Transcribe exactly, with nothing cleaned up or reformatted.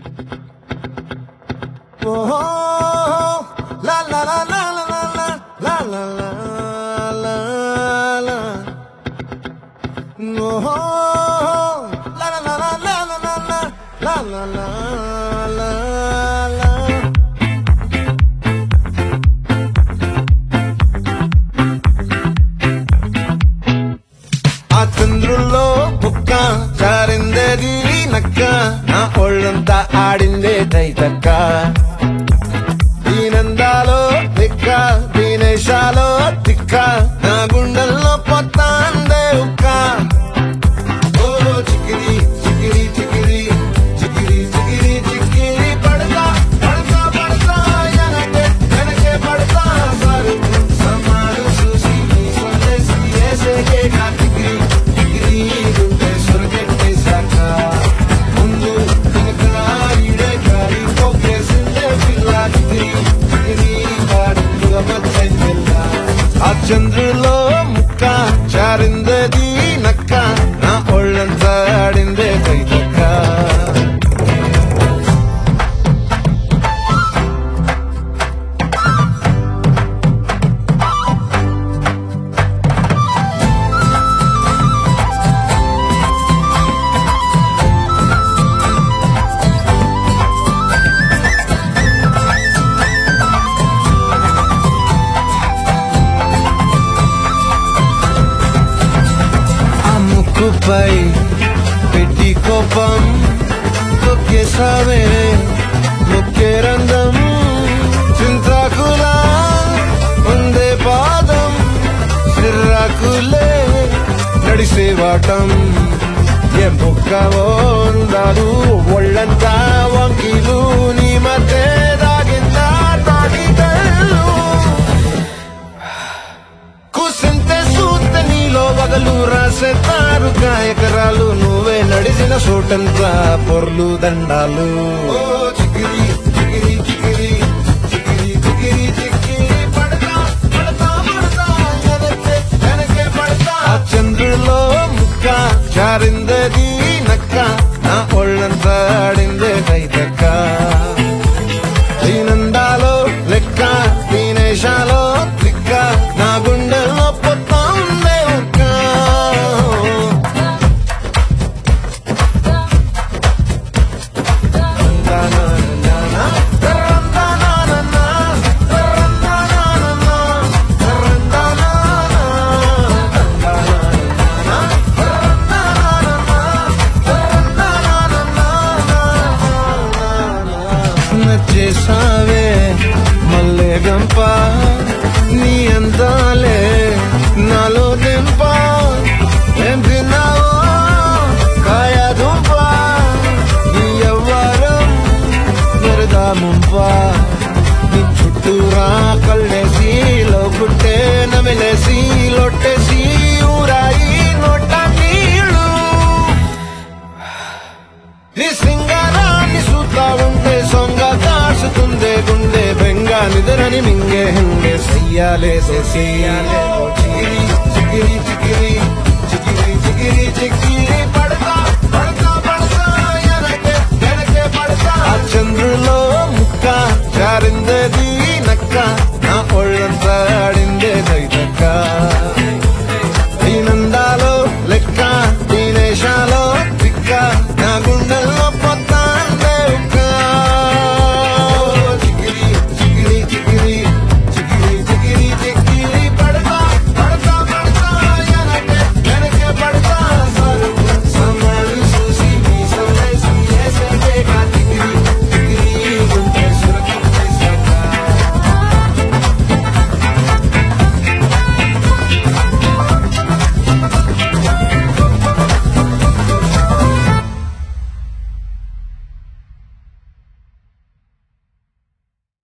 Oh, la la la la la la la la la la la. No, la la la la la la la la la la la la. ఆ చంద్రుల్లో బుక్క చారిందేది నక్క నా ఒళ్ళంతా ఆడిందే దైతక్క దీనందాలో దిక్క దీనేశాలో తిక్క నా గుండెల్లో పొత్తాందే ఉక్క ఓ చికిరి చికిరి చికిరి చికిరి చికిరి చికిరి పడతా పడతా పడతా ఎనకే ఎనకే పడతా సారు సమారు చూసి సందేశి ఏసేకే కాటికి చికిరి గుండె సొరకెట్టే సాక ముందు వెనక ఈడే గాలి పోకేసిందే పిల్ల చికిరి చికిరి పాడుగా మధ్యెల్ల ఆ చంద్రులో ముక్క చారిందది నక్క నా ఒళ్ళంతా ఆడిందే కైతక్క ముక్కుపై పెట్టి కోపం తొక్కేసావే ముక్కే రంగం చింతాకులా ఉందే పాదం సిర్రాకులే నడిసే వాటం ఏం బొక్కవో ఉండాలు ఒళ్ళంతా వంకిలు నీ మధ్య దాగిందా తాగితలు కూసింతే సూత్తే నీలో వగలు రాసేతారు గాయకరాలు నువ్వే నడిచిన చోటంతా పొర్లు దండాలు ఓ చికిరి చికిరి చికిరి చికిరి చికిరి చికిరి పడతా పడతా పడతా ఎనకే ఎనకే పడతా ఆ చంద్రులో ముక్క చారిందది నక్క నా ఒళ్ళంతా ఆడిందే కైతక్క దీనందాలో లెక్క దీనేశాలో తిక్క నా గుండెల్లో పొత్తా ఉందే ఉక్క నచ్చేసావే మల్లె గంప నీ అందాలే నాలో దింప ఏం తిన్నావో కాయ దుంప నీ ఎవ్వరం మెరదా ముంప నీ చుట్టూరా కళ్ళేసి లోపుట్టే నమిలేసి లొట్టేసి ఊరాయి నోట నీళ్ళు నీ సింగారాన్ని చూస్తా ఉంటే సొంగ కాసుతుందే గుండె బెంగ నిద్రని మింగే హంగే సయ్యాలేసే సయ్యాలే చికిరి చికిరి చికిరి